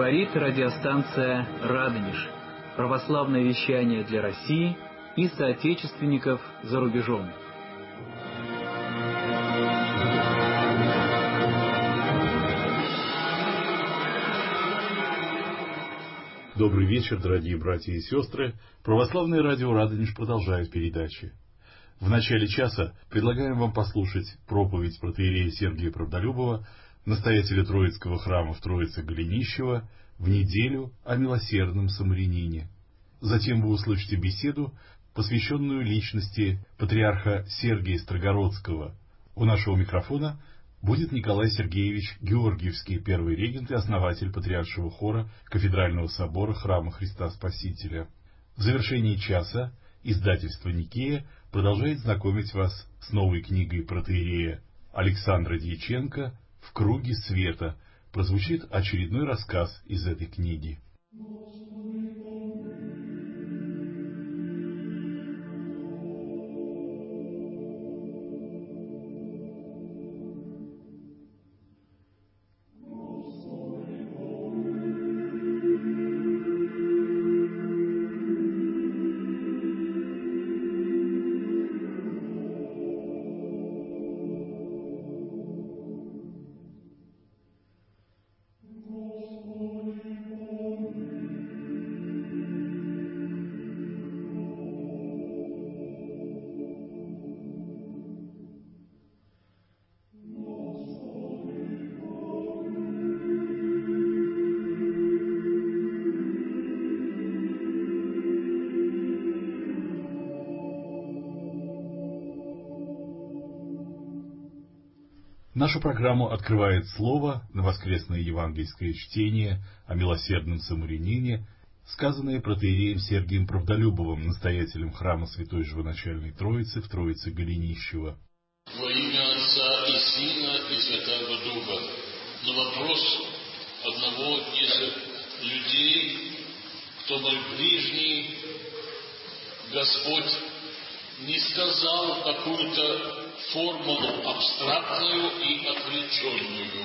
Говорит радиостанция «Радонеж». Православное вещание для России и соотечественников за рубежом. Добрый вечер, дорогие братья и сестры. Православное радио «Радонеж» продолжает передачи. В начале часа предлагаем вам послушать проповедь протоиерея Сергия Правдолюбова, настоятеля Троицкого храма в Троице-Голенищево, в неделю о милосердном самарянине. Затем вы услышите беседу, посвященную личности патриарха Сергия Строгородского. У нашего микрофона будет Николай Сергеевич Георгиевский, первый регент и основатель патриаршего хора Кафедрального собора Храма Христа Спасителя. В завершении часа издательство «Никея» продолжает знакомить вас с новой книгой протоиерея Александра Дьяченко «В круге света». Прозвучит очередной рассказ из этой книги. Нашу программу открывает слово на воскресное евангельское чтение о милосердном самарянине, сказанное протоиереем Сергием Правдолюбовым, настоятелем храма Святой Живоначальной Троицы в Троице-Голенищево. Во имя Отца и Сына и Святаго Духа. На вопрос одного из людей, кто мой ближний, Господь не сказал какую-то формулу абстрактную и отвлеченную.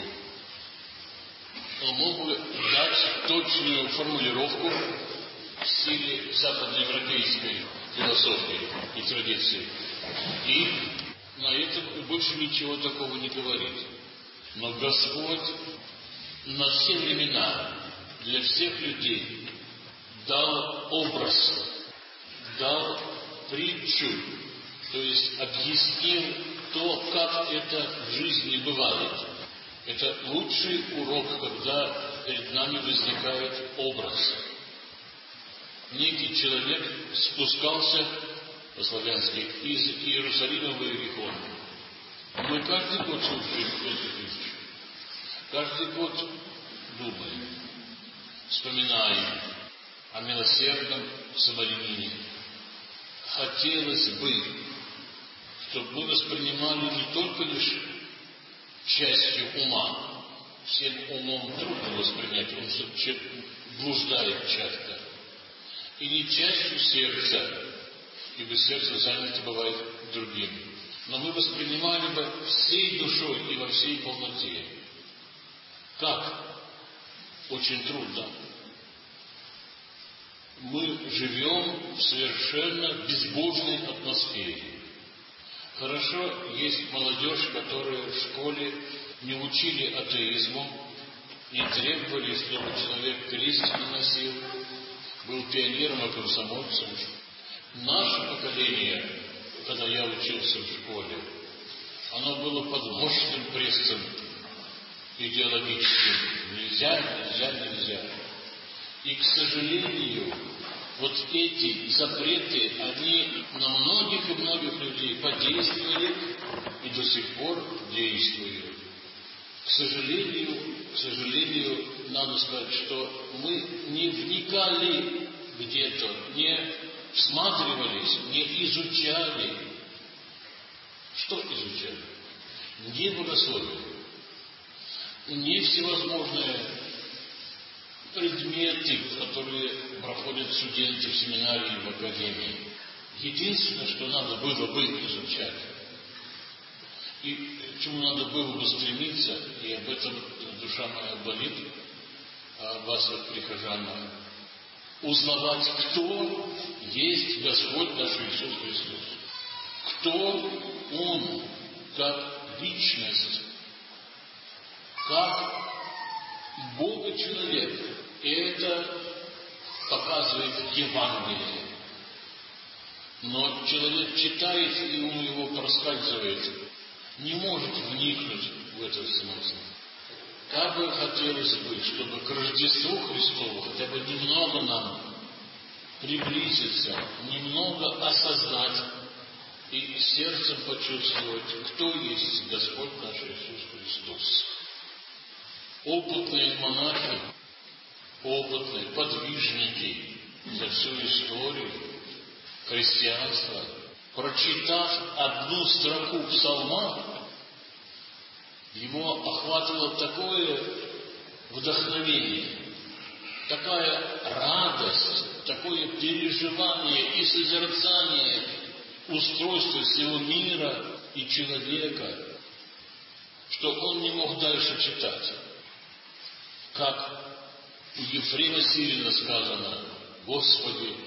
Он мог бы дать точную формулировку в стиле западноевропейской философии и традиции. И на этом больше ничего такого не говорит. Но Господь на все времена, для всех людей дал образ, дал притчу, то есть объяснил то, как это в жизни бывает. Это лучший урок, когда перед нами возникает образ. Некий человек спускался по-славянски из Иерусалима в Иерихон. Мы каждый год слушаем эту притчу. Каждый год думаем, вспоминаем о милосердном самарянине. Хотелось бы, чтобы мы воспринимали не только лишь частью ума. Всем умом трудно воспринять, он все блуждает часто. И не частью сердца, ибо сердце занято бывает другим. Но мы воспринимали бы всей душой и во всей полноте. Как? Очень трудно. Мы живем в совершенно безбожной атмосфере. Хорошо, есть молодежь, которая в школе не учили атеизму, не требовали, чтобы человек крест не носил, был пионером и комсомольцем. Наше поколение, когда я учился в школе, оно было под мощным прессом идеологическим. Нельзя. И, к сожалению, вот эти запреты, они на многих и многих людей подействовали и до сих пор действуют. К сожалению, надо сказать, что мы не вникали где-то, не всматривались, не изучали. Что изучали? Не богословие, не всевозможные предметы, которые проходят студенты в семинарии, в академии. Единственное, что надо было бы изучать, и к чему надо было бы стремиться, и об этом душа моя болит, вас, как прихожан, узнавать, кто есть Господь наш Иисус Христос. Кто Он, как личность, как Бога-человек. И это показывает Евангелие. Но человек читает, и ум его проскальзывает, не может вникнуть в этот смысл. Как бы хотелось бы, чтобы к Рождеству Христову хотя бы немного нам приблизиться, немного осознать и сердцем почувствовать, кто есть Господь наш Иисус Христос. Опытные монахи, опытные подвижники за всю историю христианства, прочитав одну строку псалма, его охватывало такое вдохновение, такая радость, такое переживание и созерцание устройства всего мира и человека, что он не мог дальше читать. Как у Ефрема Сирина сказано: «Господи,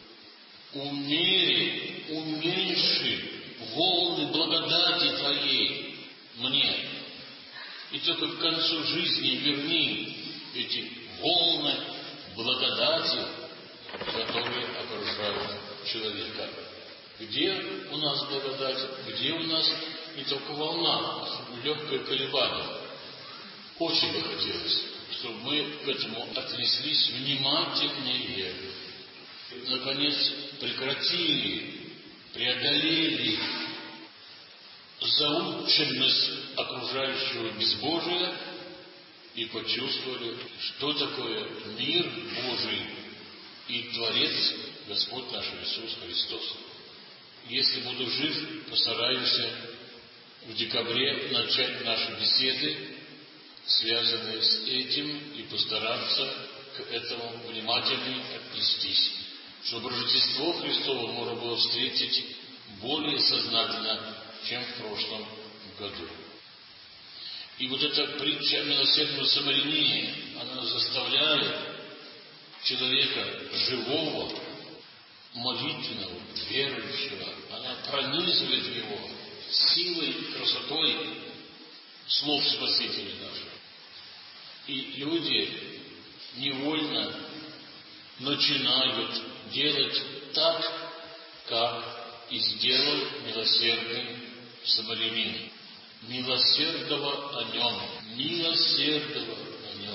уменьши волны благодати Твоей мне, и только к концу жизни верни эти волны благодати, которые окружают человека». Где у нас благодать? Где у нас не только волна, а легкое колебание? Очень бы хотелось, чтобы мы к этому отнеслись внимательнее. Наконец, прекратили, преодолели заученность окружающего безбожия и почувствовали, что такое мир Божий и Творец Господь наш Иисус Христос. Если буду жив, постараемся в декабре начать наши беседы, связанные с этим, и постараться к этому внимательнее отнестись, чтобы Рождество Христово можно было встретить более сознательно, чем в прошлом году. И вот эта притча о милосердном самарянине, она заставляет человека живого, молитвенного, верующего, она пронизывает его силой и красотой слов Спасителя нашего. И люди невольно начинают делать так, как и сделал милосердный самарянин. Милосердного о нем. Милосердного о нем.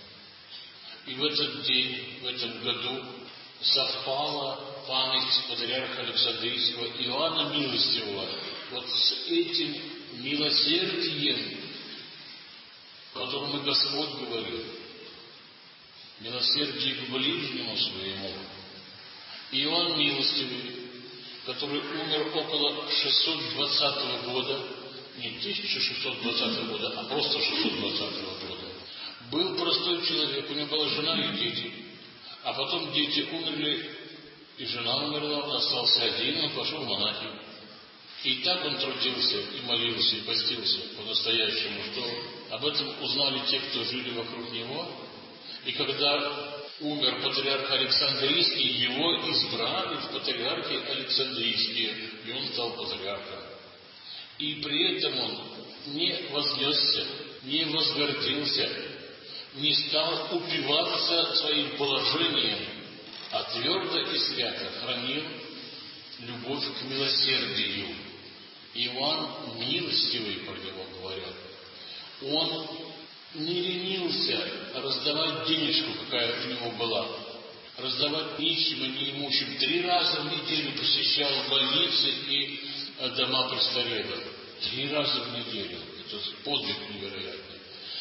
И в этот день, в этом году совпала память патриарха Александрийского Иоанна Милостивого вот с этим милосердием, о котором и Господь говорил. Милосердие к ближнему своему. Иоанн Милостивый, который умер около 620 года, не 1620 года, а просто 620 года, был простой человек, у него была жена и дети, а потом дети умерли, и жена умерла, он остался один, он пошел в монахи. И так он трудился, и молился, и постился по-настоящему, что об этом узнали те, кто жили вокруг него. И когда умер патриарх Александрийский, его избрали в патриархи Александрийские, и он стал патриархом. И при этом он не вознесся, не возгордился, не стал упиваться своим положением, а твердо и свято хранил любовь к милосердию. Иоанн Милостивый, про него говорят, он не ленился раздавать денежку, какая у него была, раздавать нищим и неимущим. 3 раза в неделю посещал больницы и дома престарелых. 3 раза в неделю. Это подвиг невероятный.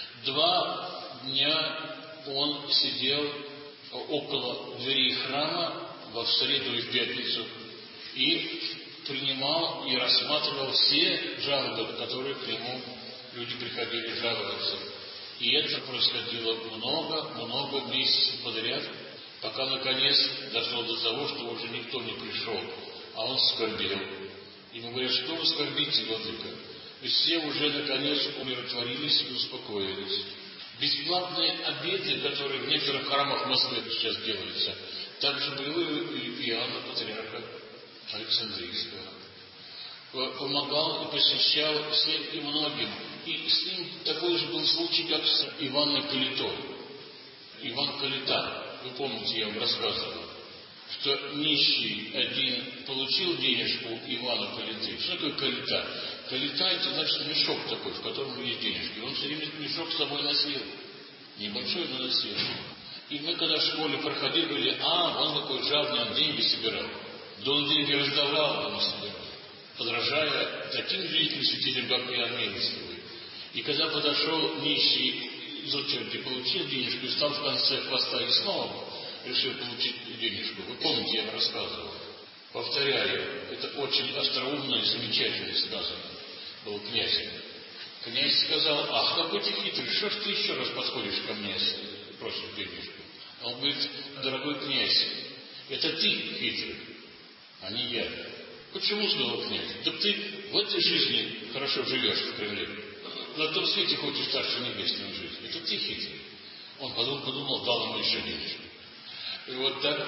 2 дня он сидел около дверей храма в среду и в пятницу и принимал и рассматривал все жалобы, которые к нему люди приходили жаловаться. И это происходило много месяцев подряд, пока наконец дошло до того, что уже никто не пришел, а он скорбел. Ему говорят: что вы скорбите, владыка? И все уже наконец умиротворились и успокоились. Бесплатные обеды, которые в некоторых храмах Москвы сейчас делаются, также были у Иоанна Патриарха Александрийского. Помогал и посещал всем и многим. И с ним такой же был случай, как с Иваном Калитой. Иван Калита, вы помните, я вам рассказывал, что нищий один получил денежку Ивана Калиты. Что такое калита? Калита — это значит мешок такой, в котором есть денежки. Он все время этот мешок с собой носил. Небольшой, но носил. И мы, когда в школе проходили, говорили: он такой жадный, он деньги собирал. Да он деньги раздавал, он не собирал. Подражая таким великим святителям, как Иоанн Милостивый. И когда подошел нищий из очереди, получил денежку и стал в конце хвоста и снова решил получить денежку. Вы помните, я вам рассказывал. Повторяю, это очень остроумно и замечательно сказано. Был князь. Князь сказал: какой ты хитрый, что ж ты еще раз подходишь ко мне, просишь денежку? Он говорит: дорогой князь, это ты хитрый, а не я. Почему, сказал князь? Да ты в этой жизни хорошо живешь в Кремле. На том свете хочешь Царство Небесное жить. Это ты хитрый. Он подумал, дал ему еще денежку. И вот так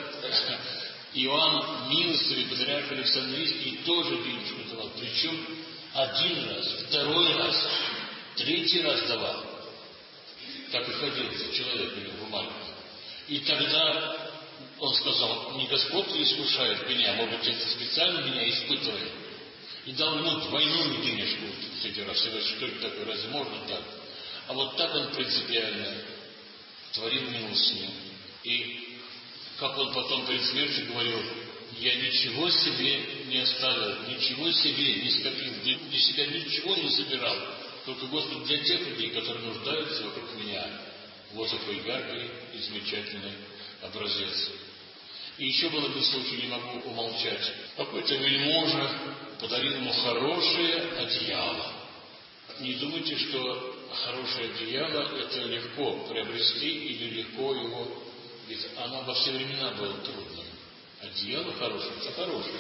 Иоанн Милостивый, Патриарх Александрийский, тоже денежку давал. Причем один раз, второй раз, третий раз давал. Так и ходил человек у него в маленьком. И тогда он сказал: не Господь ли искушает меня, может быть, это специально меня испытывает. И дал ему двойную денежку в третий раз. Что это такое, разве можно так? А вот так он принципиально творил милость с ним. И как он потом перед смертью говорил: я ничего себе не оставил, ничего себе не скопил, для себя ничего не собирал, только, Господи, для тех людей, которые нуждаются вокруг меня. Вот такой яркий и замечательный образец. И еще был один случай, не могу умолчать. Какой-то вельможа подарил ему хорошее одеяло. Не думайте, что хорошее одеяло это легко приобрести или легко его, ведь оно во все времена было трудным. Одеяло хорошее, это хорошее.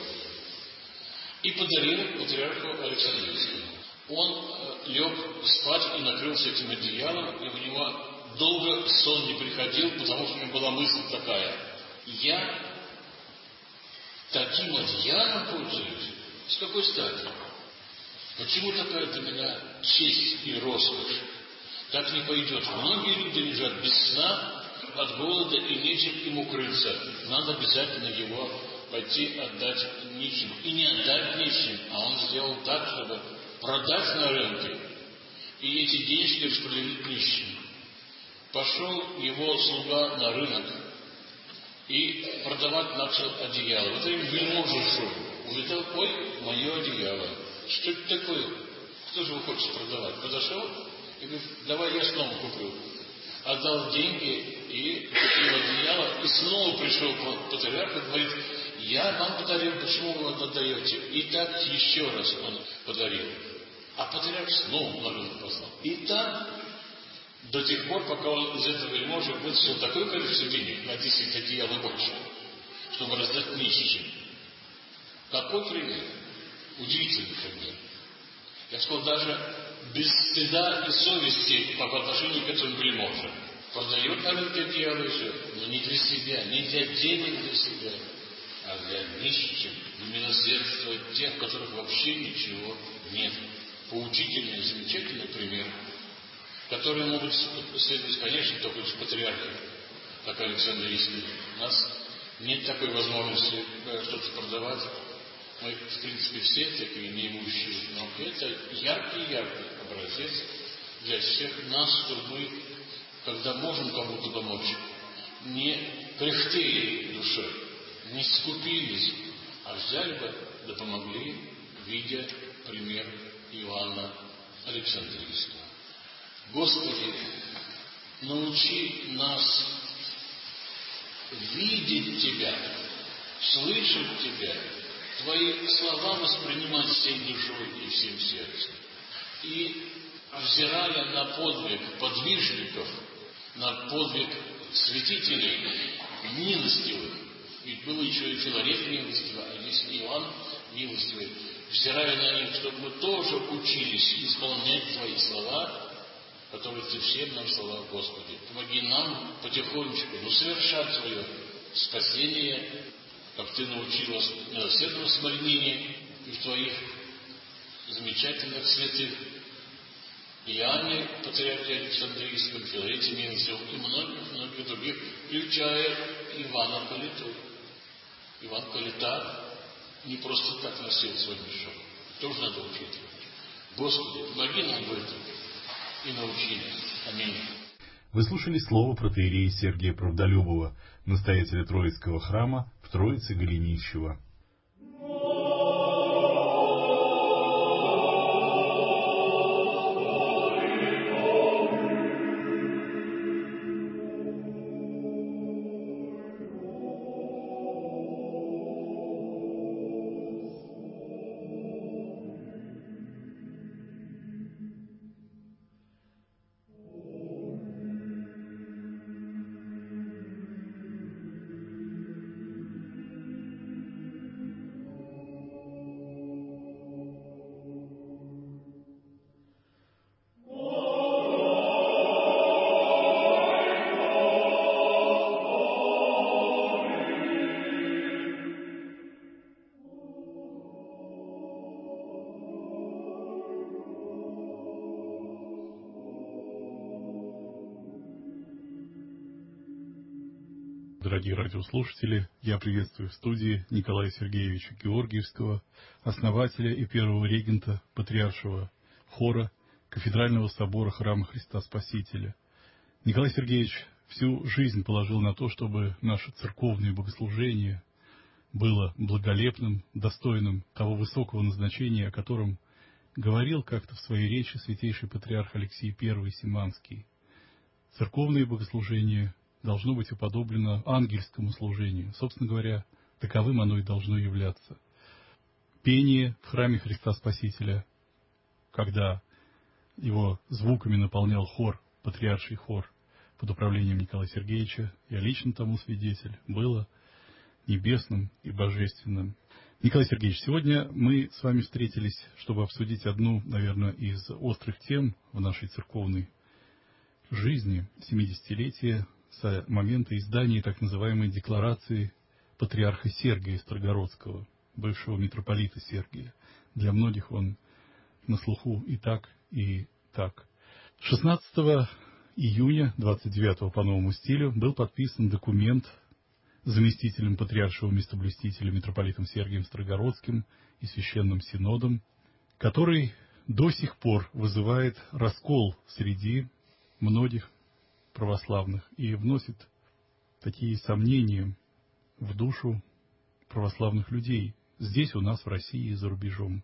И подарил патриарху Александрийскому. Он лег спать и накрылся этим одеялом, и у него долго сон не приходил, потому что у него была мысль такая: я таким одеялом пользуюсь? С какой стати? Почему такая для меня честь и роскошь? Так не пойдет. Многие люди лежат без сна, от голода и нечем им укрыться. Надо обязательно его пойти отдать нищим. И не отдать нищим, а он сделал так, чтобы продать на рынке и эти денежки распределить нищим. Пошел его слуга на рынок и продавать начал одеяло. Вот им вельможа шел. Увидел: ой, мое одеяло. Что это такое? Кто же его хочет продавать? Подошел и говорит: давай я снова куплю. Отдал деньги и купил одеяло. И снова пришел патриарх и говорит: я вам подарил, почему вы его отдаете? И так еще раз он подарил. А патриарх снова на рынок послал. И так до тех пор, пока он из этого вельможи вытащил такое количество денег, на 10 одеял и больше, чтобы раздать нищим. Какой пример? Удивительный пример. Я сказал, даже без стыда и совести по отношению к этому вельможам. Продает на рынке одеяло и все, но не для себя, не для денег для себя, а для нищих, для милосердства тех, у которых вообще ничего нет. Поучительный, замечательный пример, которые могут следовать, конечно, только из патриарха, как Александрийский. У нас нет такой возможности что-то продавать. Мы, в принципе, все такие неимущие, но это яркий образец для всех нас, чтобы мы, когда можем кому-то помочь, не кряхтели душой, не скупились, а взяли бы, да помогли, видя пример Иоанна Александрийского. Господи, научи нас видеть Тебя, слышать Тебя, Твои слова воспринимать всей душой и всем сердцем. И, взирая на подвиг подвижников, на подвиг святителей милостивых, ведь был еще и Филарет милостивый, а есть Иоанн милостивый, взирая на них, чтобы мы тоже учились исполнять Твои слова, который Ты всем нам слова, Господи. Помоги нам потихонечку, совершать свое спасение, как Ты научил нас в милосердном смирении и в Твоих замечательных святых Иоанне, Патриархе Александрийском, Филарете Минцевом и многих других, включая Ивана Калиту. Иван Калита не просто так носил свой мешок. Тоже надо учить. Господи, помоги нам в этом и научи нас. Аминь. Вы слушали слово протоиерея Сергия Правдолюбова, настоятеля Троицкого храма в Троице Голенищево. Дорогие радиослушатели, я приветствую в студии Николая Сергеевича Георгиевского, основателя и первого регента Патриаршего хора Кафедрального собора Храма Христа Спасителя. Николай Сергеевич всю жизнь положил на то, чтобы наше церковное богослужение было благолепным, достойным того высокого назначения, о котором говорил как-то в своей речи святейший патриарх Алексий I Симанский. Церковное богослужение должно быть уподоблено ангельскому служению. Собственно говоря, таковым оно и должно являться. Пение в храме Христа Спасителя, когда его звуками наполнял хор, патриарший хор под управлением Николая Сергеевича, я лично тому свидетель, было небесным и божественным. Николай Сергеевич, сегодня мы с вами встретились, чтобы обсудить одну, наверное, из острых тем в нашей церковной жизни, 70-летие с момента издания так называемой декларации патриарха Сергия Строгородского, бывшего митрополита Сергия. Для многих он на слуху и так, и так. 16 июня 29 по новому стилю был подписан документ заместителем патриаршего местоблюстителя митрополитом Сергием Строгородским и Священным Синодом, который до сих пор вызывает раскол среди многих православных и вносит такие сомнения в душу православных людей здесь, у нас, в России и за рубежом.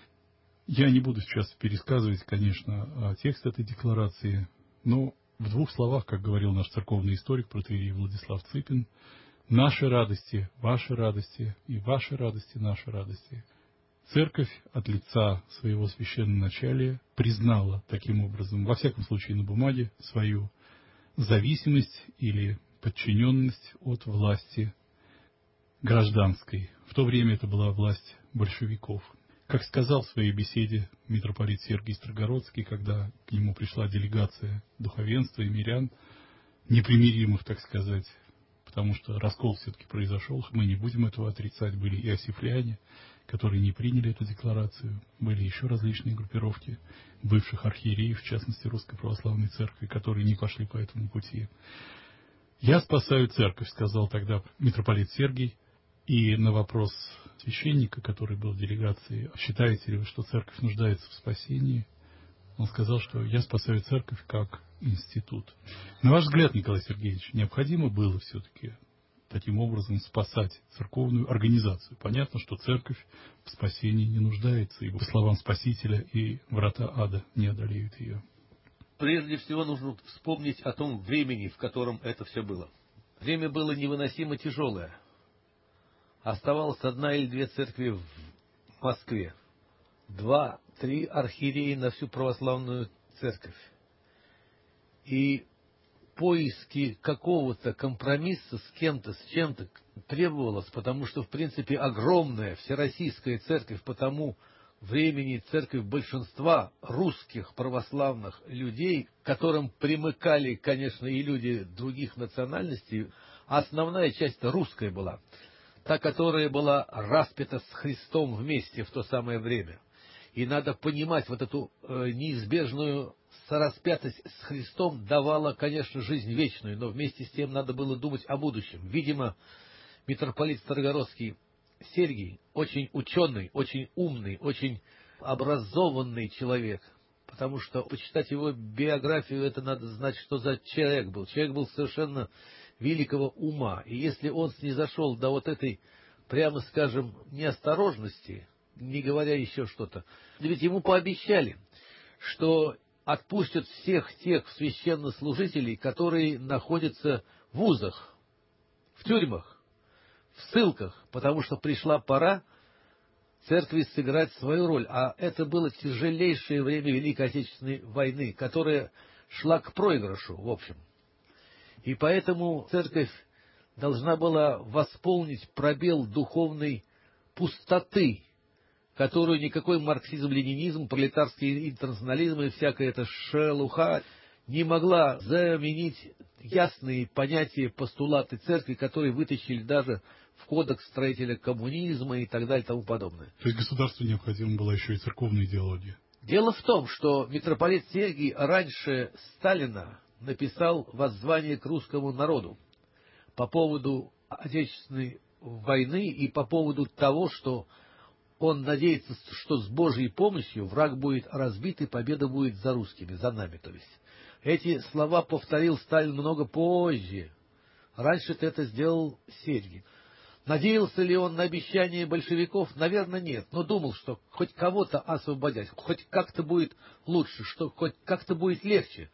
Я не буду сейчас пересказывать, конечно, текст этой декларации, но в двух словах, как говорил наш церковный историк протоиерей Владислав Цыпин, наши радости, ваши радости и ваши радости, наши радости. Церковь от лица своего священноначалия признала таким образом, во всяком случае на бумаге, свою зависимость или подчиненность от власти гражданской. В то время это была власть большевиков. Как сказал в своей беседе митрополит Сергий Строгородский, когда к нему пришла делегация духовенства и мирян, непримиримых, так сказать, потому что раскол все-таки произошел, мы не будем этого отрицать, были и осифляне, которые не приняли эту декларацию, были еще различные группировки бывших архиереев, в частности Русской Православной Церкви, которые не пошли по этому пути. «Я спасаю церковь», — сказал тогда митрополит Сергий, и на вопрос священника, который был в делегации, считаете ли вы, что церковь нуждается в спасении, он сказал, что я спасаю церковь как институт. На ваш взгляд, Николай Сергеевич, необходимо было все-таки таким образом спасать церковную организацию? Понятно, что церковь в спасении не нуждается, ибо, по словам Спасителя, и врата ада не одолеют ее. Прежде всего нужно вспомнить о том времени, в котором это все было. Время было невыносимо тяжелое. Оставалось 1 или 2 церкви в Москве, 2-3 архиереи на всю православную церковь. И поиски какого-то компромисса с кем-то, с чем-то требовалось, потому что, в принципе, огромная всероссийская церковь по тому времени церковь большинства русских православных людей, к которым примыкали, конечно, и люди других национальностей, а основная часть русская была, та, которая была распята с Христом вместе в то самое время. И надо понимать, вот эту неизбежную сораспятость с Христом давала, конечно, жизнь вечную, но вместе с тем надо было думать о будущем. Видимо, митрополит Старогородский Сергий очень ученый, очень умный, очень образованный человек, потому что почитать его биографию, это надо знать, что за человек был. Человек был совершенно великого ума, и если он снизошел до вот этой, прямо скажем, неосторожности, не говоря еще что-то, ведь ему пообещали, что отпустят всех тех священнослужителей, которые находятся в вузах, в тюрьмах, в ссылках, потому что пришла пора церкви сыграть свою роль. А это было тяжелейшее время Великой Отечественной войны, которая шла к проигрышу, в общем. И поэтому церковь должна была восполнить пробел духовной пустоты, которую никакой марксизм-ленинизм, пролетарский интернационализм и всякая эта шелуха не могла заменить ясные понятия, постулаты церкви, которые вытащили даже в кодекс строителя коммунизма и так далее и тому подобное. То есть государству необходима была еще и церковная идеология? Дело в том, что митрополит Сергий раньше Сталина написал воззвание к русскому народу по поводу Отечественной войны и по поводу того, что он надеется, что с Божьей помощью враг будет разбит и победа будет за русскими, за нами, то есть. Эти слова повторил Сталин много позже. Раньше-то это сделал Сергий. Надеялся ли он на обещание большевиков? Наверное, нет. Но думал, что хоть кого-то освободят, хоть как-то будет лучше, что хоть как-то будет легче.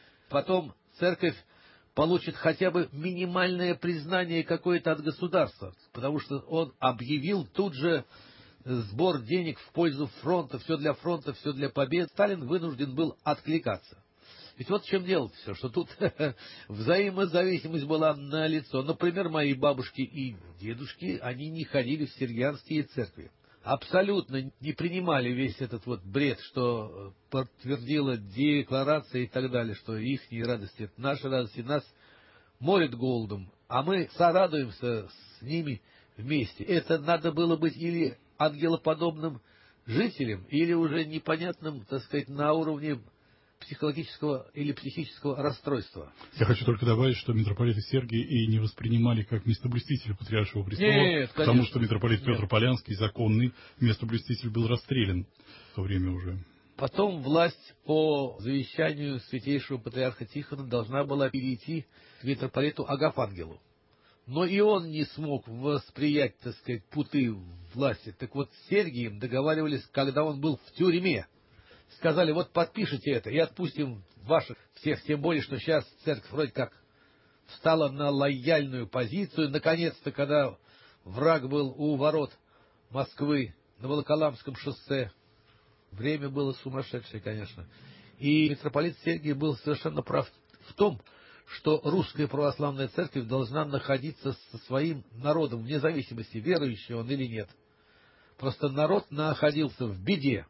Потом церковь получит хотя бы минимальное признание какое-то от государства, потому что он объявил тут же сбор денег в пользу фронта, все для побед. Сталин вынужден был откликаться. Ведь вот в чем дело все, что тут взаимозависимость была налицо. Например, мои бабушки и дедушки, они не ходили в сергианские церкви. Абсолютно не принимали весь этот вот бред, что подтвердила декларация и так далее, что их радости, это наши радости, нас морят голодом, а мы сорадуемся с ними вместе. Это надо было быть или ангелоподобным жителем, или уже непонятным, так сказать, на уровне психологического или психического расстройства. Я хочу только добавить, что митрополита Сергия и не воспринимали как местоблюстителя Патриаршего престола, Нет, потому что митрополит Петр Полянский, законный местоблюститель, был расстрелян в то время уже. Потом власть по завещанию святейшего патриарха Тихона должна была перейти к митрополиту Агафангелу. Но и он не смог восприять, так сказать, путы власти. Так вот, с Сергием договаривались, когда он был в тюрьме. Сказали, вот подпишите это и отпустим ваших всех, тем более, что сейчас церковь вроде как встала на лояльную позицию. Наконец-то, когда враг был у ворот Москвы на Волоколамском шоссе, время было сумасшедшее, конечно. И митрополит Сергий был совершенно прав в том, что русская православная церковь должна находиться со своим народом, вне зависимости, верующий он или нет. Просто народ находился в беде,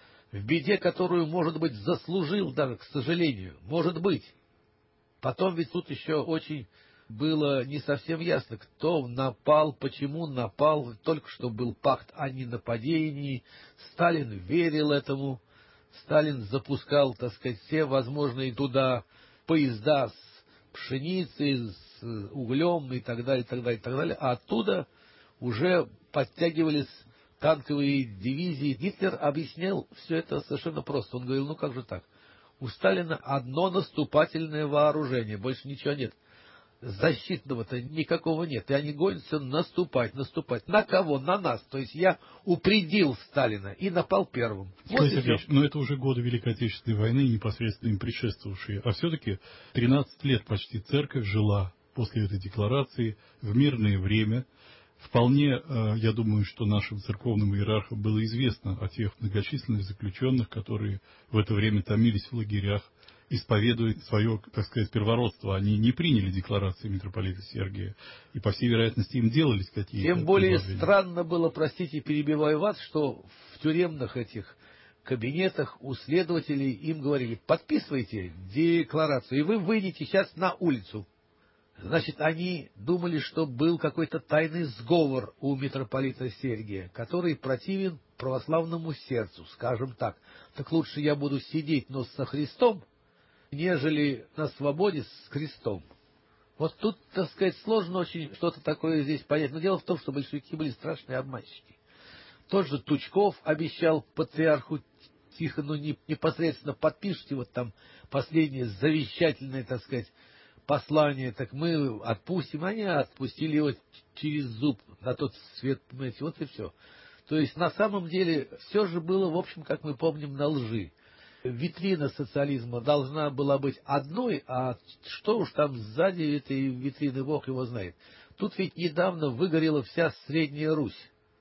которую, может быть, заслужил даже, к сожалению, может быть. Потом ведь тут еще очень было не совсем ясно, кто напал, почему напал, только что был пакт о ненападении, Сталин верил этому, Сталин запускал, так сказать, все возможные туда поезда с пшеницей, с углем и так далее, так далее, так далее, а оттуда уже подтягивались танковые дивизии. Гитлер объяснял все это совершенно просто. Он говорил, ну как же так? У Сталина одно наступательное вооружение, больше ничего нет. Защитного-то никакого нет. И они гонятся наступать. На кого? На нас. То есть я упредил Сталина и напал первым. Вот но это уже годы Великой Отечественной войны, непосредственно им предшествовавшие. А все-таки 13 лет почти церковь жила после этой декларации в мирное время. Вполне, я думаю, что нашим церковным иерархам было известно о тех многочисленных заключенных, которые в это время томились в лагерях, исповедуют свое, так сказать, первородство. Они не приняли декларации митрополита Сергия, и, по всей вероятности, им делались какие-то Тем более предложения. странно было, простите, перебиваю вас, что в тюремных этих кабинетах у следователей им говорили: подписывайте декларацию, и вы выйдете сейчас на улицу. Значит, они думали, что был какой-то тайный сговор у митрополита Сергия, который противен православному сердцу, скажем так. Так лучше я буду сидеть, но со Христом, нежели на свободе с крестом. Вот тут, так сказать, сложно очень что-то такое здесь понять. Но дело в том, что большевики были страшные обманщики. Тот же Тучков обещал патриарху Тихону непосредственно: подпишите вот там последнее завещательное, так сказать, послание, так мы отпустим. Они отпустили его через зуб на тот свет, понимаете, вот и все. То есть на самом деле все же было, в общем, как мы помним, на лжи. Витрина социализма должна была быть одной, а что уж там сзади этой витрины, Бог его знает. Тут ведь недавно выгорела вся Средняя Русь.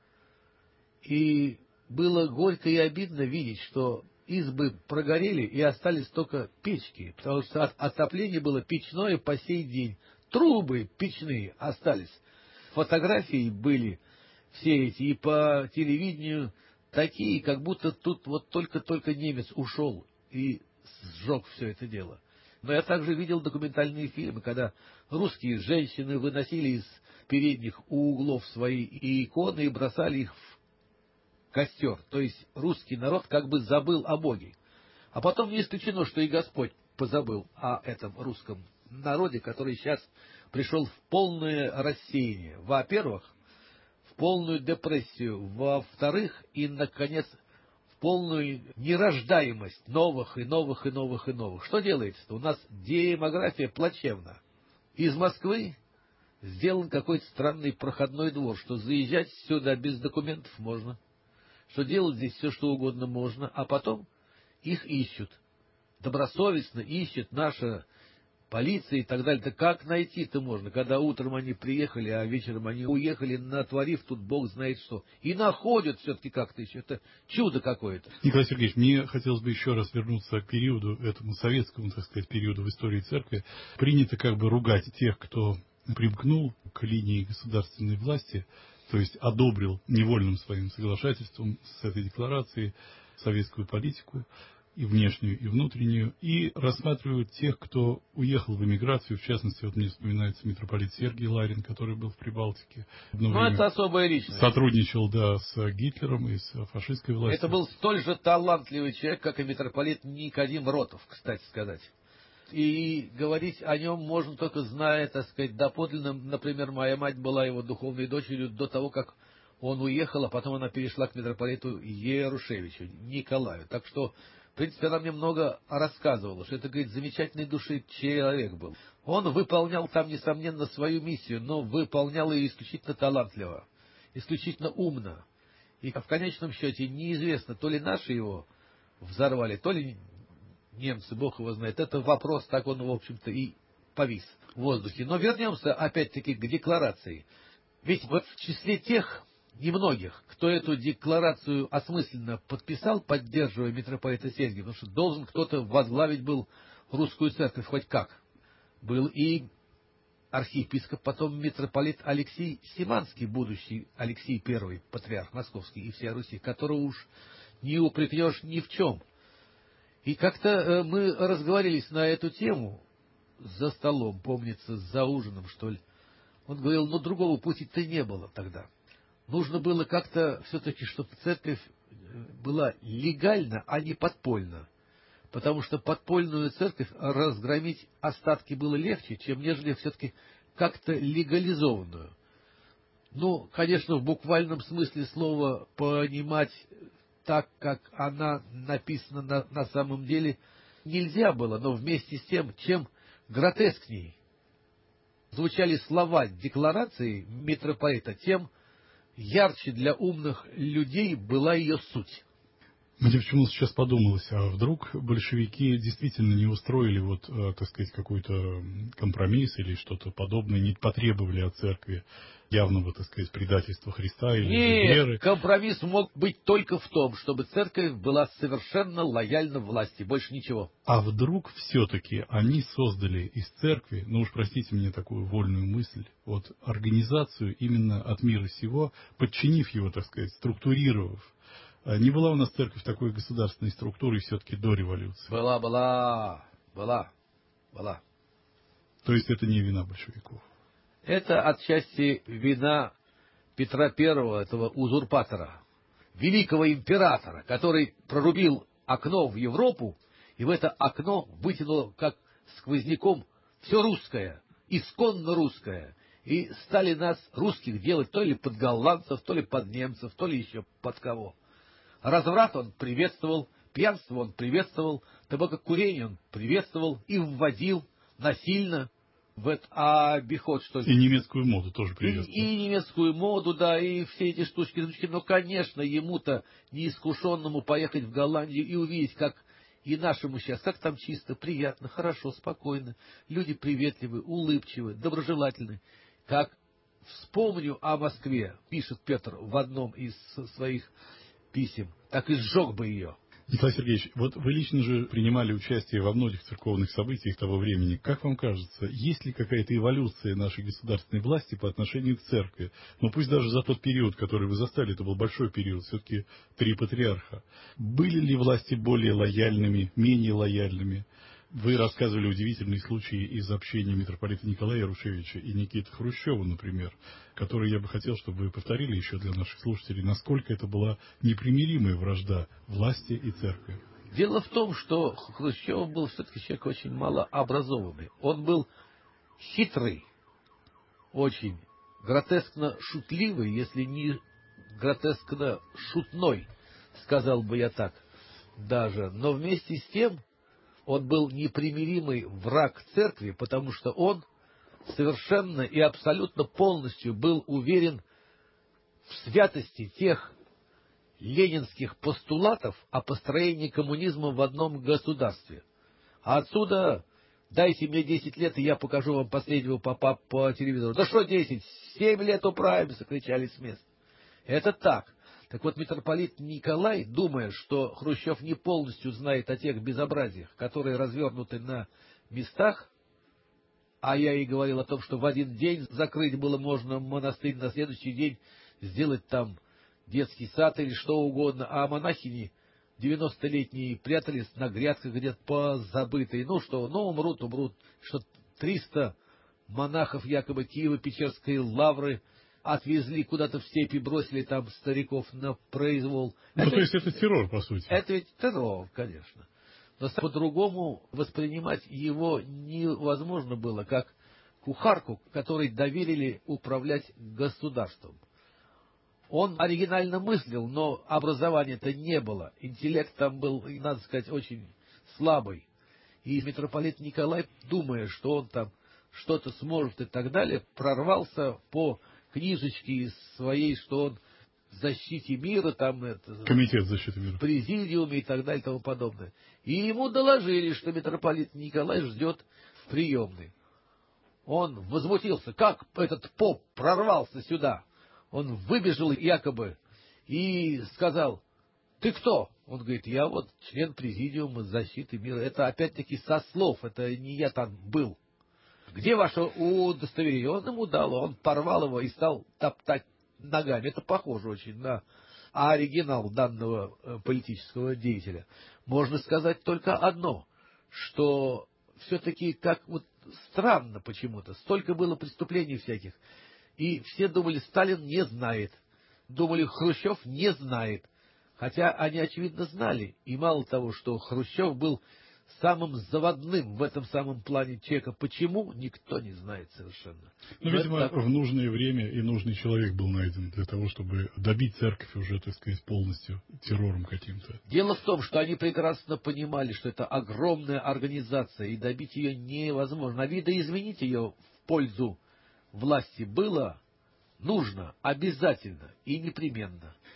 И было горько и обидно видеть, что избы прогорели и остались только печки, потому что отопление было печное по сей день. Трубы печные остались. Фотографии были все эти и по телевидению такие, как будто тут вот только-только немец ушел и сжег все это дело. Но я также видел документальные фильмы, когда русские женщины выносили из передних углов свои иконы и бросали их в костер. То есть русский народ как бы забыл о Боге. А потом не исключено, что и Господь позабыл о этом русском народе, который сейчас пришел в полное рассеяние. Во-первых, в полную депрессию. Во-вторых, и, наконец, в полную нерождаемость новых и новых и новых и новых. Что делается-то? У нас демография плачевна. Из Москвы сделан какой-то странный проходной двор, что заезжать сюда без документов можно, что делать здесь все, что угодно можно, а потом их ищут. Добросовестно ищет наша полиция и так далее. Да как найти-то можно, когда утром они приехали, а вечером они уехали, натворив тут Бог знает что. И находят все-таки как-то еще. Это чудо какое-то. Николай Сергеевич, мне хотелось бы еще раз вернуться к периоду, этому советскому, так сказать, периоду в истории церкви. Принято как бы ругать тех, кто примкнул к линии государственной власти, то есть одобрил невольным своим соглашательством с этой декларацией советскую политику, и внешнюю, и внутреннюю, и рассматривают тех, кто уехал в эмиграцию. В частности, вот мне вспоминается митрополит Сергий Ларин, который был в Прибалтике. Но это особая личность. Сотрудничал, да, с Гитлером и с фашистской властью. Это был столь же талантливый человек, как и митрополит Никодим Ротов, кстати сказать. И говорить о нем можно только зная, так сказать, доподлинно. Например, моя мать была его духовной дочерью до того, как он уехал, а потом она перешла к митрополиту Ярушевичу, Николаю. Так что, в принципе, она мне много рассказывала, что это, говорит, замечательной души человек был. Он выполнял там, несомненно, свою миссию, но выполнял ее исключительно талантливо, исключительно умно. И в конечном счете неизвестно, то ли наши его взорвали, то ли немцы, Бог его знает. Это вопрос, так он, в общем-то, и повис в воздухе. Но вернемся, опять-таки, к декларации. Ведь в числе тех немногих, кто эту декларацию осмысленно подписал, поддерживая митрополита Сергия, потому что должен кто-то возглавить был русскую церковь хоть как. Был и архиепископ, потом митрополит Алексей Симанский, будущий Алексей I, патриарх московский и всея Руси, которого уж не упрекнешь ни в чем. И как-то мы разговорились на эту тему за столом, помнится, за ужином, что ли. Он говорил, ну, другого пути-то не было тогда. Нужно было как-то все-таки, чтобы церковь была легальна, а не подпольна. Потому что подпольную церковь разгромить остатки было легче, чем нежели все-таки как-то легализованную. Ну, конечно, в буквальном смысле слова понимать так, как она написана на самом деле, нельзя было, но вместе с тем, чем гротескней звучали слова декларации митрополита, тем ярче для умных людей была ее суть. Мне почему-то сейчас подумалось, а вдруг большевики действительно не устроили так сказать, какой-то компромисс или что-то подобное, не потребовали от церкви явного, так сказать, предательства Христа или же веры. Нет, компромисс мог быть только в том, чтобы церковь была совершенно лояльна власти, больше ничего. А вдруг все-таки они создали из церкви, ну уж простите мне такую вольную мысль, организацию именно от мира сего, подчинив его, так сказать, структурировав. Не была у нас церковь такой государственной структурой все-таки до революции? Была. То есть это не вина большевиков? Это отчасти вина Петра I, этого узурпатора, великого императора, который прорубил окно в Европу, и в это окно вытянуло, как сквозняком, все русское, исконно русское. И стали нас, русских, делать то ли под голландцев, то ли под немцев, то ли еще под кого. Разврат он приветствовал, пьянство он приветствовал, табакокурение он приветствовал и вводил насильно в этот обиход, что ли. И немецкую моду тоже приветствовал. И немецкую моду, да, и все эти штучки. Но, конечно, ему-то, неискушенному, поехать в Голландию и увидеть, как и нашему сейчас, как там чисто, приятно, хорошо, спокойно. Люди приветливы, улыбчивы, доброжелательны. Как вспомню о Москве, пишет Петр в одном из своих писем, так и сжег бы ее. Николай Сергеевич, вы лично же принимали участие во многих церковных событиях того времени. Как вам кажется, есть ли какая-то эволюция нашей государственной власти по отношению к церкви? Ну, пусть даже за тот период, который вы застали, это был большой период, все-таки 3 патриарха. Были ли власти более лояльными, менее лояльными? Вы рассказывали удивительные случаи из общения митрополита Николая Ярушевича и Никиты Хрущева, например, которые я бы хотел, чтобы вы повторили еще для наших слушателей, насколько это была непримиримая вражда власти и церкви. Дело в том, что Хрущев был все-таки человек очень малообразованный. Он был хитрый, очень гротескно шутливый, если не гротескно шутной, сказал бы я так даже. Но вместе с тем он был непримиримый враг церкви, потому что он совершенно и абсолютно полностью был уверен в святости тех ленинских постулатов о построении коммунизма в одном государстве. А отсюда дайте мне 10 лет, и я покажу вам последнего попа по телевизору. Да что 10? 7 лет управимся, кричали с места. Это так. Так вот, митрополит Николай, думая, что Хрущев не полностью знает о тех безобразиях, которые развернуты на местах, а я и говорил о том, что в один день закрыть было можно монастырь, на следующий день сделать там детский сад или что угодно, а монахини 90-летние прятались на грядках где-то позабытые. Умрут, что 300 монахов якобы Киево-Печерской лавры отвезли куда-то в степи, бросили там стариков на произвол. То есть это террор, по сути. Это ведь террор, конечно. Но по-другому воспринимать его невозможно было, как кухарку, которой доверили управлять государством. Он оригинально мыслил, но образования-то не было. Интеллект там был, надо сказать, очень слабый. И митрополит Николай, думая, что он там что-то сможет и так далее, прорвался по книжечке из своей, что он в защите мира, там Комитет защиты мира, президиуме и так далее и тому подобное. И ему доложили, что митрополит Николай ждет в приемной. Он возмутился, как этот поп прорвался сюда. Он выбежал якобы и сказал: ты кто? Он говорит: я член президиума защиты мира. Это опять-таки со слов, это не я там был. Где ваше удостоверение? Он ему дал, он порвал его и стал топтать ногами. Это похоже очень на оригинал данного политического деятеля. Можно сказать только одно, что все-таки как странно почему-то, столько было преступлений всяких, и все думали, Сталин не знает, думали, Хрущев не знает, хотя они, очевидно, знали, и мало того, что Хрущев был самым заводным в этом самом плане человека. Почему? Никто не знает совершенно. Видимо, в нужное время и нужный человек был найден для того, чтобы добить церковь уже, так сказать, полностью террором каким-то. Дело в том, что они прекрасно понимали, что это огромная организация, и добить ее невозможно. А видоизменить ее в пользу власти было нужно, обязательно и непременно.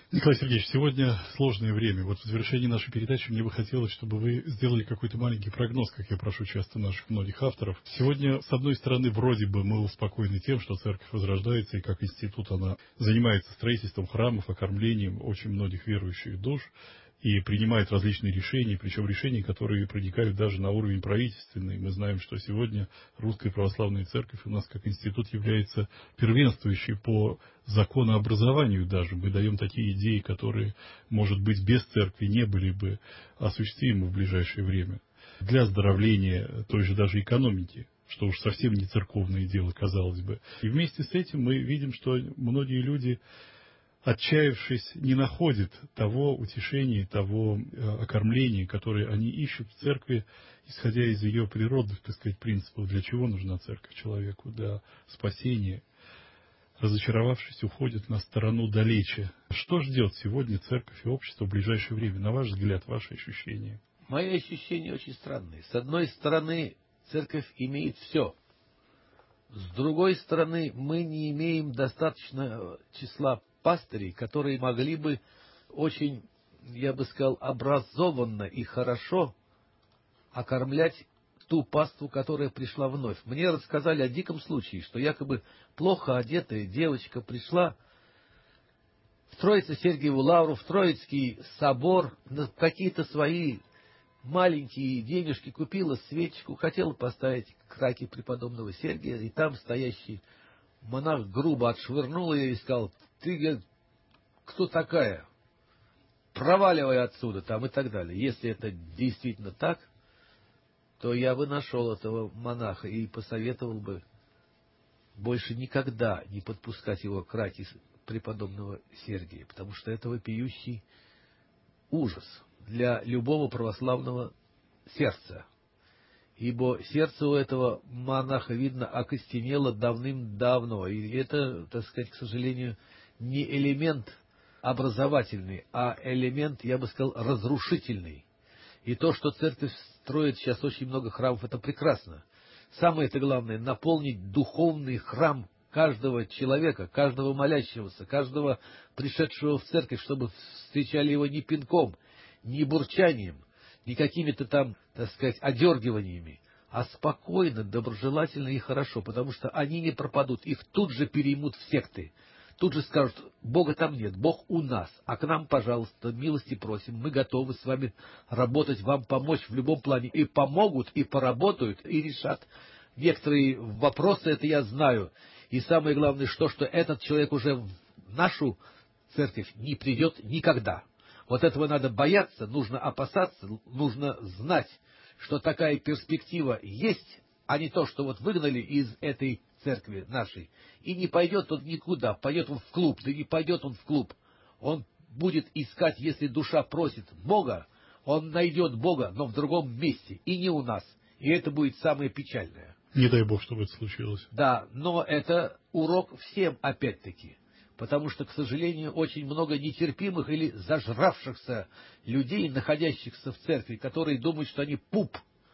Николай Сергеевич, сегодня сложное время. Вот в завершении нашей передачи мне бы хотелось, чтобы вы сделали какой-то маленький прогноз, как я прошу часто наших многих авторов. Сегодня, с одной стороны, вроде бы мы успокоены тем, что церковь возрождается, и как институт она занимается строительством храмов, окормлением очень многих верующих душ, и принимает различные решения, причем решения, которые проникают даже на уровень правительственный. Мы знаем, что сегодня Русская Православная Церковь у нас как институт является первенствующей по законообразованию даже. Мы даем такие идеи, которые, может быть, без церкви не были бы осуществимы в ближайшее время. Для оздоровления той же даже экономики, что уж совсем не церковное дело, казалось бы. И вместе с этим мы видим, что многие люди, отчаявшись, не находят того утешения, того окормления, которое они ищут в церкви, исходя из ее природных, так сказать, принципов. Для чего нужна церковь человеку? Для спасения. Разочаровавшись, уходят на сторону далече. Что ждет сегодня церковь и общество в ближайшее время? На ваш взгляд, ваши ощущения? Мои ощущения очень странные. С одной стороны, церковь имеет все. С другой стороны, мы не имеем достаточного числа пастырей, которые могли бы очень, я бы сказал, образованно и хорошо окормлять ту паству, которая пришла вновь. Мне рассказали о диком случае, что якобы плохо одетая девочка пришла в Троице-Сергиеву лавру, в Троицкий собор, на какие-то свои маленькие денежки купила свечку, хотела поставить к раке преподобного Сергия, и там стоящий монах грубо отшвырнул ее и сказал: ты кто такая? Проваливай отсюда, там и так далее. Если это действительно так, то я бы нашел этого монаха и посоветовал бы больше никогда не подпускать его к раке преподобного Сергия, потому что это вопиющий ужас для любого православного сердца. Ибо сердце у этого монаха, видно, окостенело давным-давно. И это, так сказать, к сожалению, не элемент образовательный, а элемент, я бы сказал, разрушительный. И то, что церковь строит сейчас очень много храмов, это прекрасно. Самое-то главное — наполнить духовный храм каждого человека, каждого молящегося, каждого пришедшего в церковь, чтобы встречали его не пинком, не бурчанием, не какими-то там, так сказать, одергиваниями, а спокойно, доброжелательно и хорошо, потому что они не пропадут, их тут же переймут в секты. Тут же скажут: Бога там нет, Бог у нас, а к нам, пожалуйста, милости просим, мы готовы с вами работать, вам помочь в любом плане. И помогут, и поработают, и решат некоторые вопросы, это я знаю. И самое главное, что этот человек уже в нашу церковь не придет никогда. Вот этого надо бояться, нужно опасаться, нужно знать, что такая перспектива есть, а не то, что вот выгнали из этой церкви нашей, и не пойдет он никуда, пойдет он в клуб, да не пойдет он в клуб. Он будет искать, если душа просит Бога, он найдет Бога, но в другом месте, и не у нас. И это будет самое печальное. Не дай Бог, чтобы это случилось. Да, но это урок всем опять-таки. Потому что, к сожалению, очень много нетерпимых или зажравшихся людей, находящихся в церкви, которые думают, что они пуп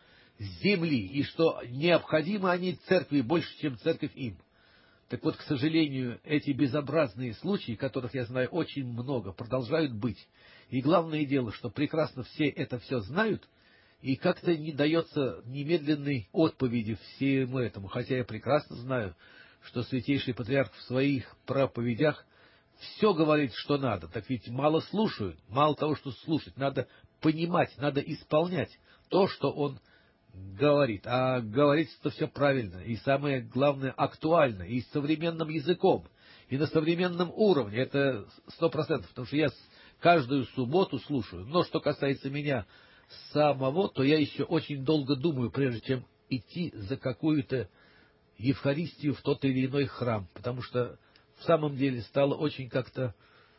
земли, и что необходимы они церкви больше, чем церковь им. Так вот, к сожалению, эти безобразные случаи, которых я знаю очень много, продолжают быть. И главное дело, что прекрасно все это все знают, и как-то не дается немедленной отповеди всему этому. Хотя я прекрасно знаю, что Святейший Патриарх в своих проповедях все говорит, что надо. Так ведь мало слушают, мало того, что слушать, надо понимать, надо исполнять то, что он говорит. А говорится-то все правильно, и самое главное, актуально, и с современным языком, и на современном уровне. Это 100%, потому что я каждую субботу слушаю. Но что касается меня самого, то я еще очень долго думаю, прежде чем идти за какую-то Евхаристию в тот или иной храм, потому что в самом деле стало очень как-то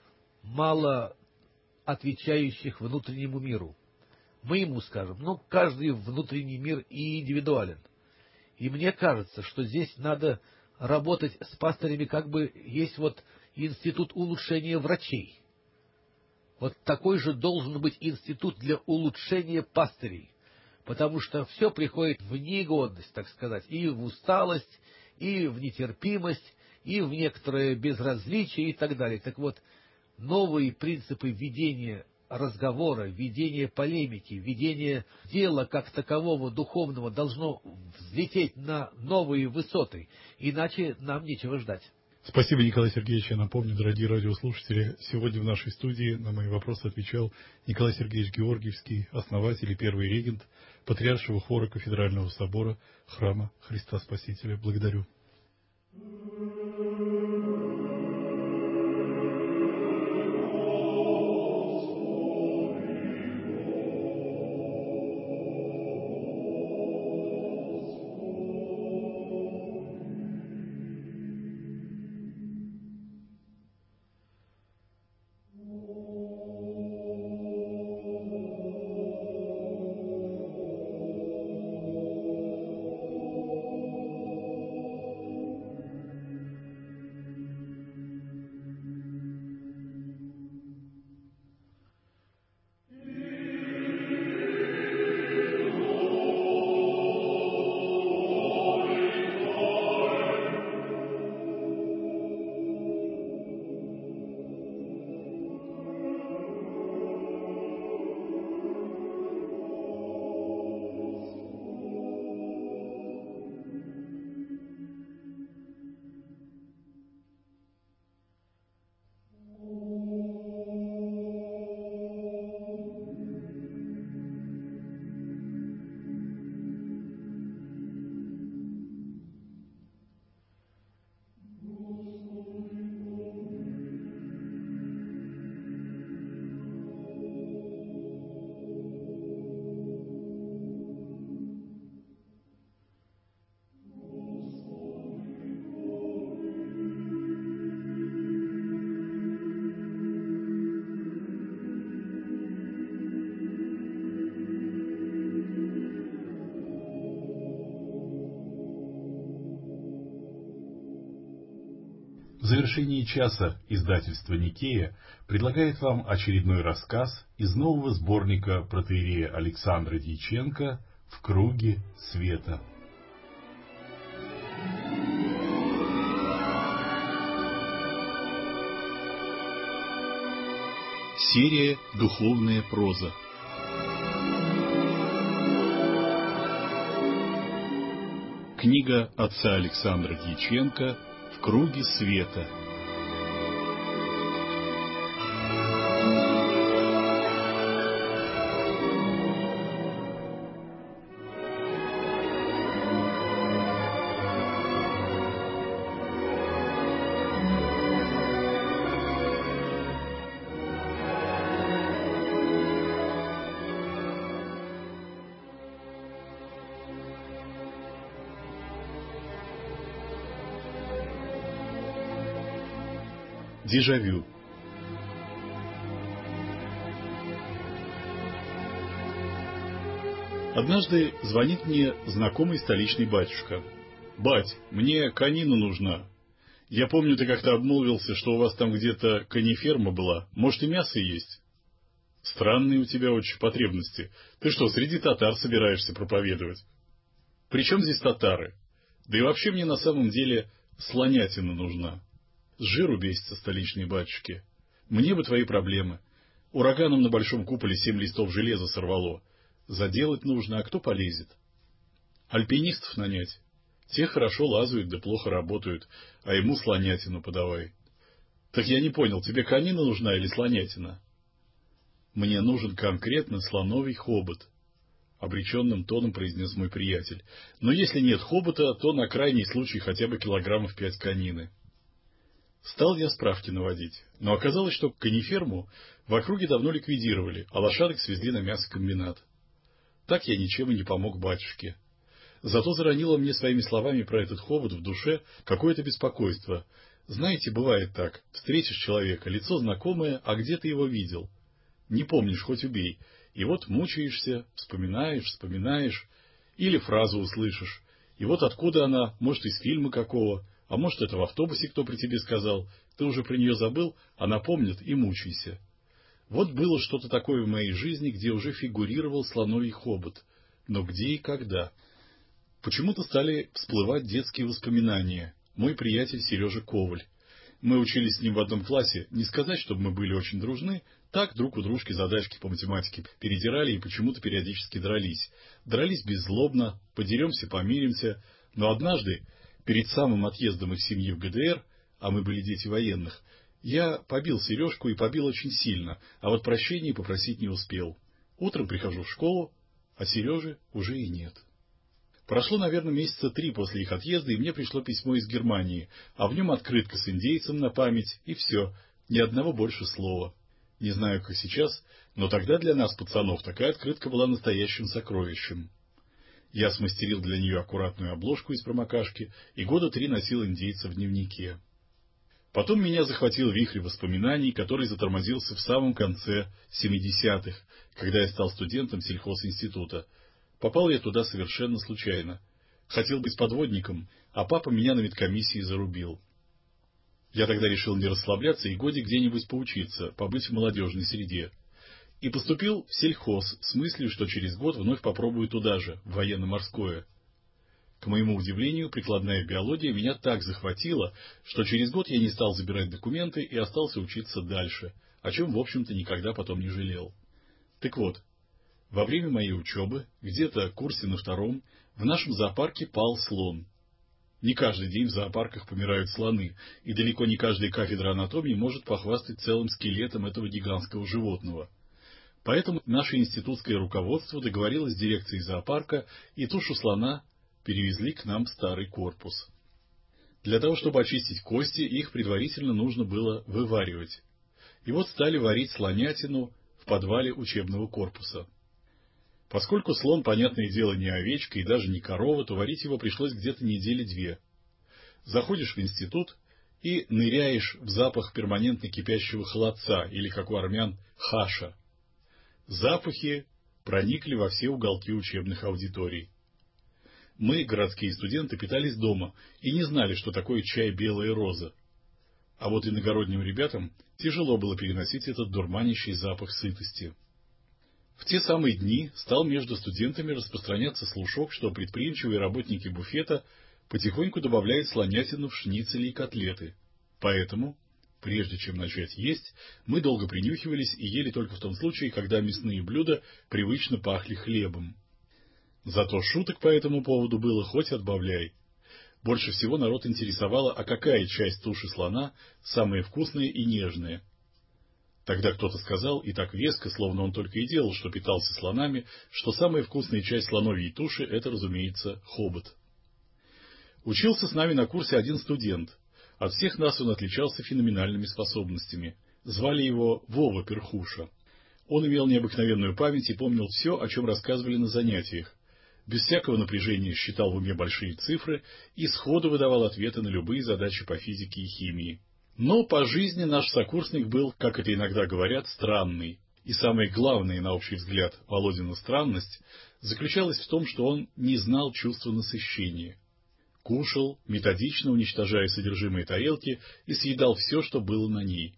мало отвечающих внутреннему миру. Мы ему скажем, каждый внутренний мир и индивидуален. И мне кажется, что здесь надо работать с пастырями, как бы есть вот институт улучшения врачей. Вот такой же должен быть институт для улучшения пастырей. Потому что все приходит в негодность, так сказать, и в усталость, и в нетерпимость, и в некоторое безразличие и так далее. Так вот, новые принципы ведения разговора, ведения полемики, ведения дела как такового духовного должно взлететь на новые высоты, иначе нам нечего ждать. Спасибо, Николай Сергеевич. Я напомню, дорогие радиослушатели, сегодня в нашей студии на мои вопросы отвечал Николай Сергеевич Георгиевский, основатель и первый регент Патриаршего хора Кафедрального собора Храма Христа Спасителя. Благодарю. В завершении часа издательство «Никея» предлагает вам очередной рассказ из нового сборника протоиерея Александра Дьяченко «В круге света». Серия «Духовная проза». Книга отца Александра Дьяченко «В круге света». Дежавю. Однажды звонит мне знакомый столичный батюшка. «Бать, мне конина нужна. Я помню, ты как-то обмолвился, что у вас там где-то конеферма была. Может, и мясо есть?» «Странные у тебя очень потребности. Ты что, среди татар собираешься проповедовать?» «При чем здесь татары? Да и вообще мне на самом деле слонятина нужна. С жиру бесятся столичные батюшки. Мне бы твои проблемы. Ураганом на большом куполе 7 листов железа сорвало. Заделать нужно, а кто полезет? Альпинистов нанять. Те хорошо лазают, да плохо работают, а ему слонятину подавай. Так я не понял, тебе конина нужна или слонятина?» «Мне нужен конкретно слоновий хобот», — обреченным тоном произнес мой приятель. «Но если нет хобота, то на крайний случай хотя бы килограммов 5 конины». Стал я справки наводить, но оказалось, что конеферму в округе давно ликвидировали, а лошадок свезли на мясокомбинат. Так я ничем и не помог батюшке. Зато заронило мне своими словами про этот хобот в душе какое-то беспокойство. Знаете, бывает так, встретишь человека, лицо знакомое, а где ты его видел? Не помнишь, хоть убей. И вот мучаешься, вспоминаешь, или фразу услышишь. И вот откуда она, может, из фильма какого, а может, это в автобусе кто при тебе сказал, ты уже про нее забыл, а напомнит и мучайся. Вот было что-то такое в моей жизни, где уже фигурировал слоновий хобот. Но где и когда? Почему-то стали всплывать детские воспоминания. Мой приятель Сережа Коваль. Мы учились с ним в одном классе, не сказать, чтобы мы были очень дружны, так друг у дружки задачки по математике передирали и почему-то периодически дрались. Дрались беззлобно, подеремся, помиримся, но однажды, перед самым отъездом из семьи в ГДР, а мы были дети военных, я побил Сережку и побил очень сильно, а вот прощения попросить не успел. Утром прихожу в школу, а Сережи уже и нет. Прошло, наверное, месяца 3 после их отъезда, и мне пришло письмо из Германии, а в нем открытка с индейцем на память, и все, ни одного больше слова. Не знаю, как сейчас, но тогда для нас, пацанов, такая открытка была настоящим сокровищем. Я смастерил для нее аккуратную обложку из промокашки и года 3 носил индейца в дневнике. Потом меня захватил вихрь воспоминаний, который затормозился в самом конце 70-х, когда я стал студентом сельхозинститута. Попал я туда совершенно случайно. Хотел быть подводником, а папа меня на медкомиссии зарубил. Я тогда решил не расслабляться и годик где-нибудь поучиться, побыть в молодежной среде. И поступил в сельхоз с мыслью, что через год вновь попробую туда же, в военно-морское. К моему удивлению, прикладная биология меня так захватила, что через год я не стал забирать документы и остался учиться дальше, о чем, в общем-то, никогда потом не жалел. Так вот, во время моей учебы, где-то в курсе на 2-м, в нашем зоопарке пал слон. Не каждый день в зоопарках помирают слоны, и далеко не каждая кафедра анатомии может похвастать целым скелетом этого гигантского животного. Поэтому наше институтское руководство договорилось с дирекцией зоопарка, и тушу слона перевезли к нам в старый корпус. Для того, чтобы очистить кости, их предварительно нужно было вываривать. И вот стали варить слонятину в подвале учебного корпуса. Поскольку слон, понятное дело, не овечка и даже не корова, то варить его пришлось где-то 2 недели. Заходишь в институт и ныряешь в запах перманентно кипящего холодца, или, как у армян, хаша. Запахи проникли во все уголки учебных аудиторий. Мы, городские студенты, питались дома и не знали, что такое чай «Белая роза». А вот иногородним ребятам тяжело было переносить этот дурманящий запах сытости. В те самые дни стал между студентами распространяться слушок, что предприимчивые работники буфета потихоньку добавляют слонятину в шницели и котлеты. Поэтому, прежде чем начать есть, мы долго принюхивались и ели только в том случае, когда мясные блюда привычно пахли хлебом. Зато шуток по этому поводу было хоть отбавляй. Больше всего народ интересовало, а какая часть туши слона самая вкусная и нежная. Тогда кто-то сказал, и так веско, словно он только и делал, что питался слонами, что самая вкусная часть слоновьей туши — это, разумеется, хобот. Учился с нами на курсе один студент. От всех нас он отличался феноменальными способностями. Звали его Вова Перхуша. Он имел необыкновенную память и помнил все, о чем рассказывали на занятиях. Без всякого напряжения считал в уме большие цифры и сходу выдавал ответы на любые задачи по физике и химии. Но по жизни наш сокурсник был, как это иногда говорят, странный. И самое главное, на общий взгляд, Володина странность заключалась в том, что он не знал чувства насыщения. Кушал, методично уничтожая содержимое тарелки, и съедал все, что было на ней.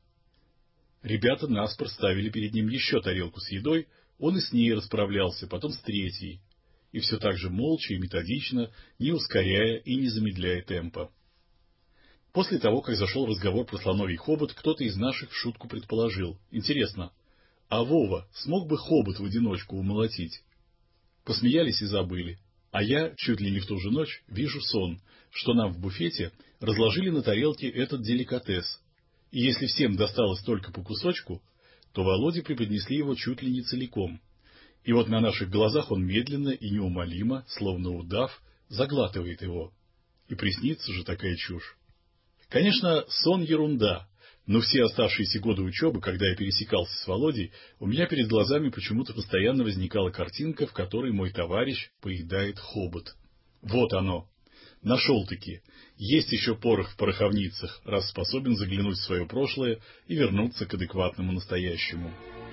Ребята наспор ставили перед ним еще тарелку с едой, он и с ней расправлялся, потом с 3-й. И все так же молча и методично, не ускоряя и не замедляя темпа. После того, как зашел разговор про слоновий хобот, кто-то из наших в шутку предположил: интересно, а Вова смог бы хобот в одиночку умолотить? Посмеялись и забыли. А я, чуть ли не в ту же ночь, вижу сон, что нам в буфете разложили на тарелке этот деликатес. И если всем досталось только по кусочку, то Володе преподнесли его чуть ли не целиком. И вот на наших глазах он медленно и неумолимо, словно удав, заглатывает его. И приснится же такая чушь. Конечно, сон ерунда, но все оставшиеся годы учебы, когда я пересекался с Володей, у меня перед глазами почему-то постоянно возникала картинка, в которой мой товарищ поедает хобот. Вот оно. Нашел-таки. Есть еще порох в пороховницах, раз способен заглянуть в свое прошлое и вернуться к адекватному настоящему.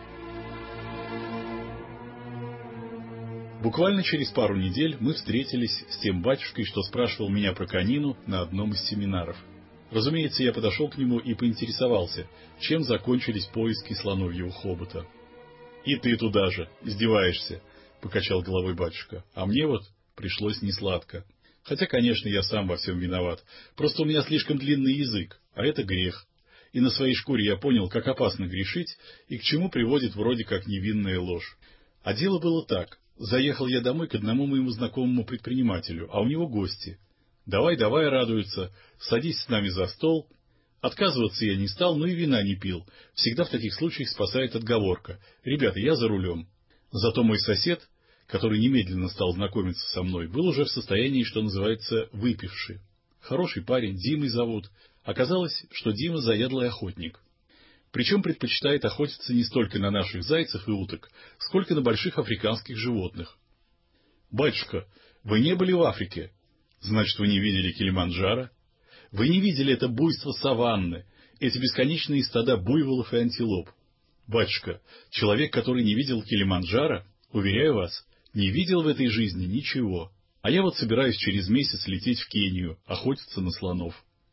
Буквально через пару недель мы встретились с тем батюшкой, что спрашивал меня про конину на одном из семинаров. Разумеется, я подошел к нему и поинтересовался, чем закончились поиски слоновьего хобота. — И ты туда же, издеваешься, — покачал головой батюшка, — а мне вот пришлось несладко. Хотя, конечно, я сам во всем виноват. Просто у меня слишком длинный язык, а это грех. И на своей шкуре я понял, как опасно грешить и к чему приводит вроде как невинная ложь. А дело было так. Заехал я домой к одному моему знакомому предпринимателю, а у него гости. Давай, радуются, садись с нами за стол. Отказываться я не стал, но и вина не пил. Всегда в таких случаях спасает отговорка. Ребята, я за рулем. Зато мой сосед, который немедленно стал знакомиться со мной, был уже в состоянии, что называется, выпивший. Хороший парень, Димой зовут. Оказалось, что Дима заядлый охотник. Причем предпочитает охотиться не столько на наших зайцев и уток, сколько на больших африканских животных. «Батюшка, вы не были в Африке? Значит, вы не видели Килиманджаро? Вы не видели это буйство саванны, эти бесконечные стада буйволов и антилоп? Батюшка, человек, который не видел Килиманджаро, уверяю вас, не видел в этой жизни ничего. А я вот собираюсь через месяц лететь в Кению, охотиться на слонов».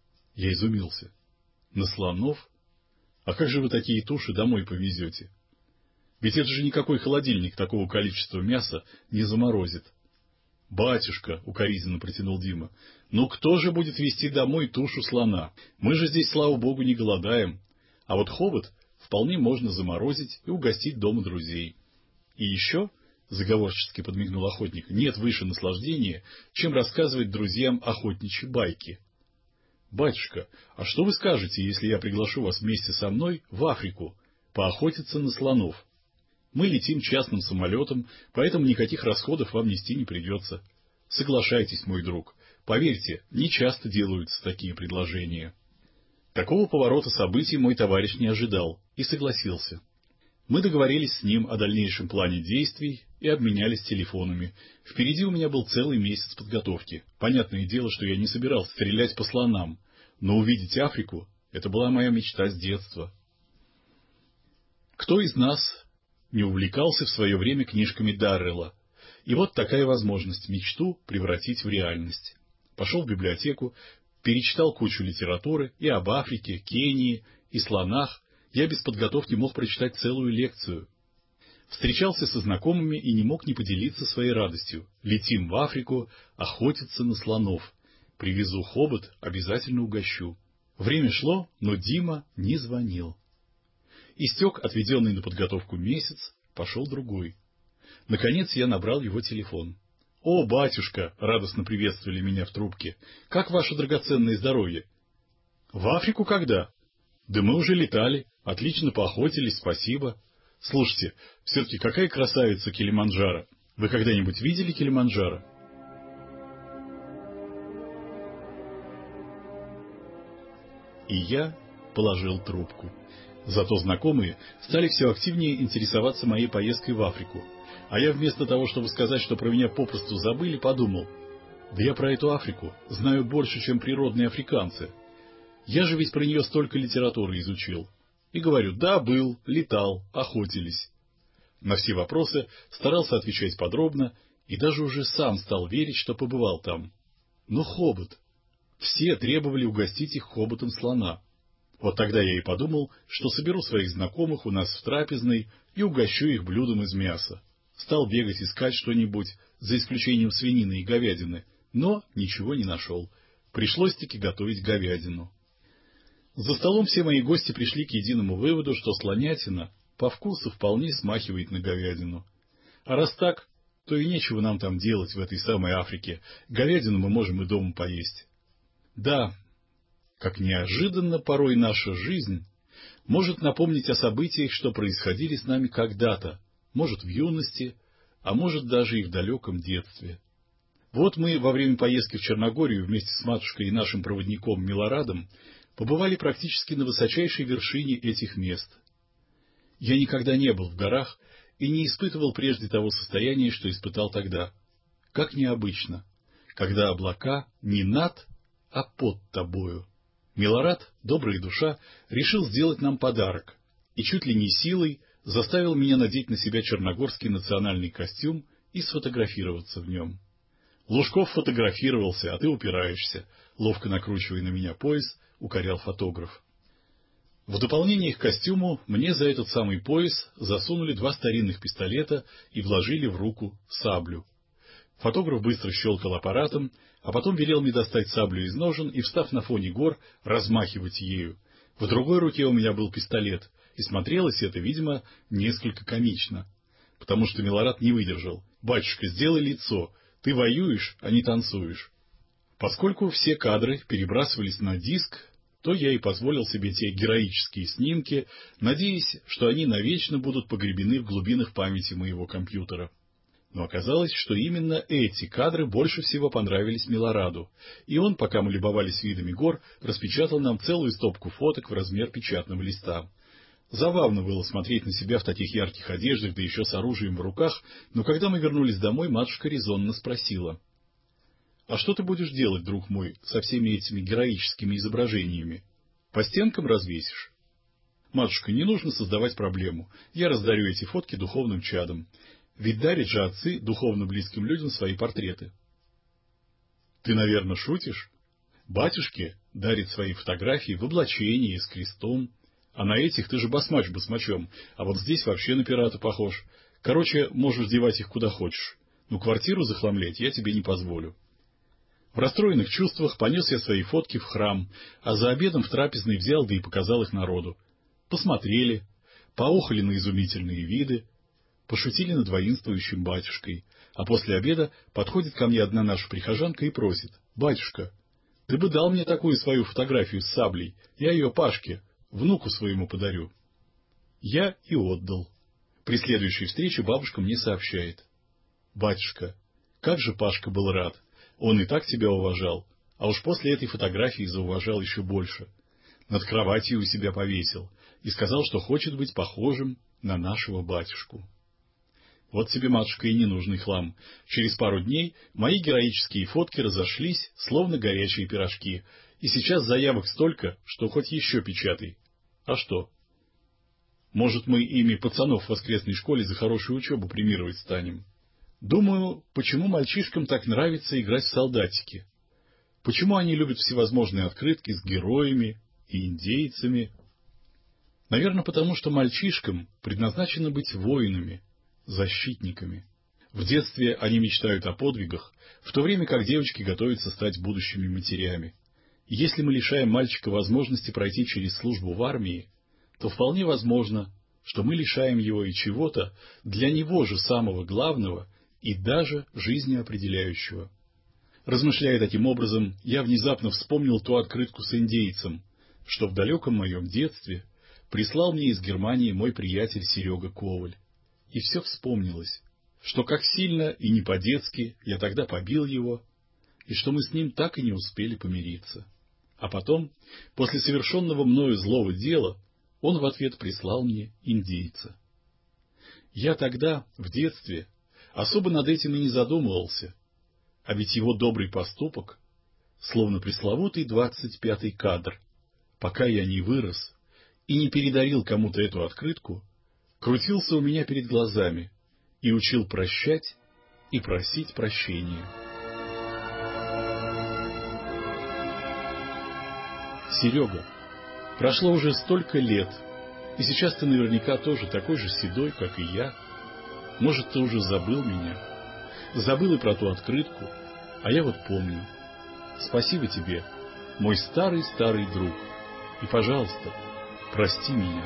Я изумился. «На слонов? А как же вы такие туши домой повезете? Ведь это же никакой холодильник такого количества мяса не заморозит». «Батюшка», — укоризненно протянул Дима, — «ну кто же будет везти домой тушу слона? Мы же здесь, слава богу, не голодаем. А вот хобот вполне можно заморозить и угостить дома друзей. И еще, — заговорчески подмигнул охотник, — нет выше наслаждения, чем рассказывать друзьям охотничьи байки. Батюшка, а что вы скажете, если я приглашу вас вместе со мной в Африку поохотиться на слонов? Мы летим частным самолетом, поэтому никаких расходов вам нести не придется. Соглашайтесь, мой друг. Поверьте, не часто делаются такие предложения». Такого поворота событий мой товарищ не ожидал и согласился. Мы договорились с ним о дальнейшем плане действий и обменялись телефонами. Впереди у меня был целый месяц подготовки. Понятное дело, что я не собирался стрелять по слонам, но увидеть Африку — это была моя мечта с детства. Кто из нас не увлекался в свое время книжками Даррелла? И вот такая возможность мечту превратить в реальность. Пошел в библиотеку, перечитал кучу литературы и об Африке, Кении и слонах. Я без подготовки мог прочитать целую лекцию. Встречался со знакомыми и не мог не поделиться своей радостью. Летим в Африку, охотиться на слонов. Привезу хобот, обязательно угощу. Время шло, но Дима не звонил. Истек отведенный на подготовку месяц, пошел другой. Наконец я набрал его телефон. «О, батюшка!» — радостно приветствовали меня в трубке. «Как ваше драгоценное здоровье?» «В Африку когда?» «Да мы уже летали. Отлично поохотились, спасибо. Слушайте, все-таки какая красавица Килиманджаро. Вы когда-нибудь видели Килиманджаро?» И я положил трубку. Зато знакомые стали все активнее интересоваться моей поездкой в Африку. А я вместо того, чтобы сказать, что про меня попросту забыли, подумал: да я про эту Африку знаю больше, чем природные африканцы. Я же ведь про нее столько литературы изучил. И говорю: да, был, летал, охотились. На все вопросы старался отвечать подробно, и даже уже сам стал верить, что побывал там. Но хобот. Все требовали угостить их хоботом слона. Вот тогда я и подумал, что соберу своих знакомых у нас в трапезной и угощу их блюдом из мяса. Стал бегать искать что-нибудь, за исключением свинины и говядины, но ничего не нашел. Пришлось-таки готовить говядину. За столом все мои гости пришли к единому выводу, что слонятина по вкусу вполне смахивает на говядину. А раз так, то и нечего нам там делать в этой самой Африке. Говядину мы можем и дома поесть. Да, как неожиданно порой наша жизнь может напомнить о событиях, что происходили с нами когда-то, может в юности, а может даже и в далеком детстве. Вот мы во время поездки в Черногорию вместе с матушкой и нашим проводником Милорадом побывали практически на высочайшей вершине этих мест. Я никогда не был в горах и не испытывал прежде того состояния, что испытал тогда. Как необычно, когда облака не над, а под тобою. Милорад, добрая душа, решил сделать нам подарок и чуть ли не силой заставил меня надеть на себя черногорский национальный костюм и сфотографироваться в нем. Лужков фотографировался, а ты упираешься, ловко накручивая на меня пояс, укорял фотограф. В дополнение к костюму мне за этот самый пояс засунули 2 старинных пистолета и вложили в руку саблю. Фотограф быстро щелкал аппаратом, а потом велел мне достать саблю из ножен и, встав на фоне гор, размахивать ею. В другой руке у меня был пистолет, и смотрелось это, видимо, несколько комично. Потому что Милорад не выдержал. «Батюшка, сделай лицо, ты воюешь, а не танцуешь». Поскольку все кадры перебрасывались на диск, то я и позволил себе те героические снимки, надеясь, что они навечно будут погребены в глубинах памяти моего компьютера. Но оказалось, что именно эти кадры больше всего понравились Милораду, и он, пока мы любовались видами гор, распечатал нам целую стопку фоток в размер печатного листа. Забавно было смотреть на себя в таких ярких одеждах, да еще с оружием в руках, но когда мы вернулись домой, матушка резонно спросила: «А что ты будешь делать, друг мой, со всеми этими героическими изображениями? По стенкам развесишь?» «Матушка, не нужно создавать проблему. Я раздарю эти фотки духовным чадам. Ведь дарят же отцы духовно близким людям свои портреты». «Ты, наверное, шутишь? Батюшке дарит свои фотографии в облачении, с крестом. А на этих ты же басмач басмачом, а вот здесь вообще на пирата похож. Короче, можешь девать их куда хочешь. Но квартиру захламлять я тебе не позволю». В расстроенных чувствах понес я свои фотки в храм, а за обедом в трапезной взял да и показал их народу. Посмотрели, поохали на изумительные виды, пошутили над воинствующим батюшкой, а после обеда подходит ко мне одна наша прихожанка и просит: «Батюшка, ты бы дал мне такую свою фотографию с саблей, я ее Пашке, внуку своему подарю». Я и отдал. При следующей встрече бабушка мне сообщает: «Батюшка, как же Пашка был рад, он и так тебя уважал, а уж после этой фотографии зауважал еще больше. Над кроватью у себя повесил и сказал, что хочет быть похожим на нашего батюшку». Вот тебе, матушка, и ненужный хлам. Через пару дней мои героические фотки разошлись, словно горячие пирожки, и сейчас заявок столько, что хоть еще печатай. А что? Может, мы ими пацанов в воскресной школе за хорошую учебу премировать станем? Думаю, почему мальчишкам так нравится играть в солдатики? Почему они любят всевозможные открытки с героями и индейцами? Наверное, потому что мальчишкам предназначено быть воинами, защитниками. В детстве они мечтают о подвигах, в то время как девочки готовятся стать будущими матерями. И если мы лишаем мальчика возможности пройти через службу в армии, то вполне возможно, что мы лишаем его и чего-то для него же самого главного и даже жизнеопределяющего. Размышляя таким образом, я внезапно вспомнил ту открытку с индейцем, что в далеком моем детстве прислал мне из Германии мой приятель Серега Коваль. И все вспомнилось, что как сильно и не по-детски я тогда побил его, и что мы с ним так и не успели помириться. А потом, после совершенного мною злого дела, он в ответ прислал мне индейца. Я тогда, в детстве, особо над этим и не задумывался, а ведь его добрый поступок, словно пресловутый 25-й кадр, пока я не вырос и не передарил кому-то эту открытку, крутился у меня перед глазами и учил прощать и просить прощения. Серега, прошло уже столько лет, и сейчас ты наверняка тоже такой же седой, как и я. Может, ты уже забыл меня, забыл и про ту открытку, а я вот помню. Спасибо тебе, мой старый-старый друг, и, пожалуйста, прости меня.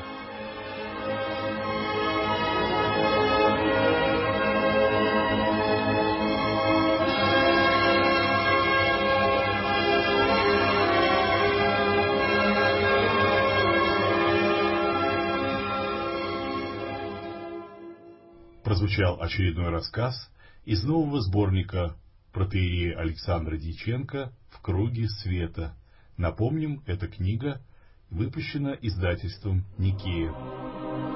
Прозвучал очередной рассказ из нового сборника протоиерея Александра Дьяченко «В круге света». Напомним, эта книга выпущена издательством Никея.